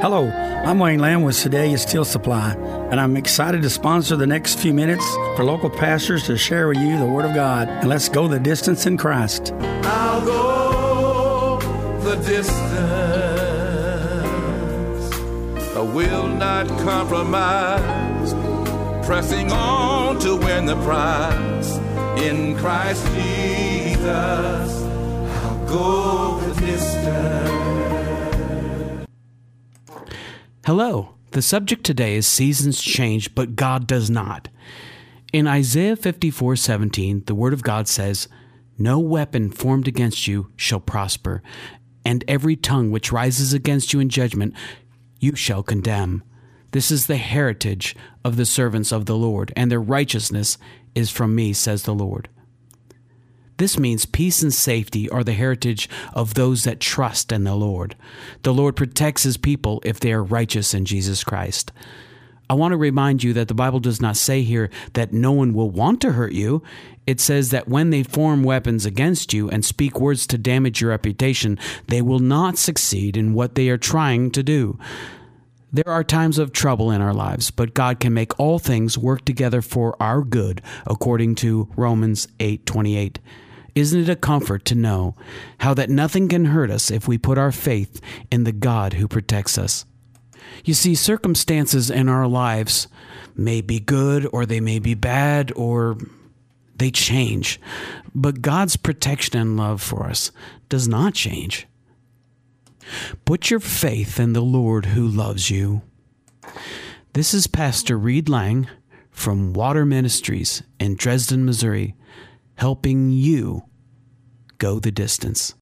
Hello, I'm Wayne Lamb with Sedalia Steel Supply, and I'm excited to sponsor the next few minutes for local pastors to share with you the Word of God. And let's go the distance in Christ. I'll go the distance. I will not compromise, pressing on to win the prize. In Christ Jesus, I'll go the distance. Hello. The subject today is seasons change, but God does not. In Isaiah 54:17, the Word of God says, "No weapon formed against you shall prosper, and every tongue which rises against you in judgment you shall condemn. This is the heritage of the servants of the Lord, and their righteousness is from me, says the Lord." This means peace and safety are the heritage of those that trust in the Lord. The Lord protects His people if they are righteous in Jesus Christ. I want to remind you that the Bible does not say here that no one will want to hurt you. It says that when they form weapons against you and speak words to damage your reputation, they will not succeed in what they are trying to do. There are times of trouble in our lives, but God can make all things work together for our good, according to Romans 8:28. Isn't it a comfort to know how that nothing can hurt us if we put our faith in the God who protects us? You see, circumstances in our lives may be good or they may be bad or they change, but God's protection and love for us does not change. Put your faith in the Lord who loves you. This is Pastor Reed Lang from Water Ministries in Dresden, Missouri, helping you go the distance.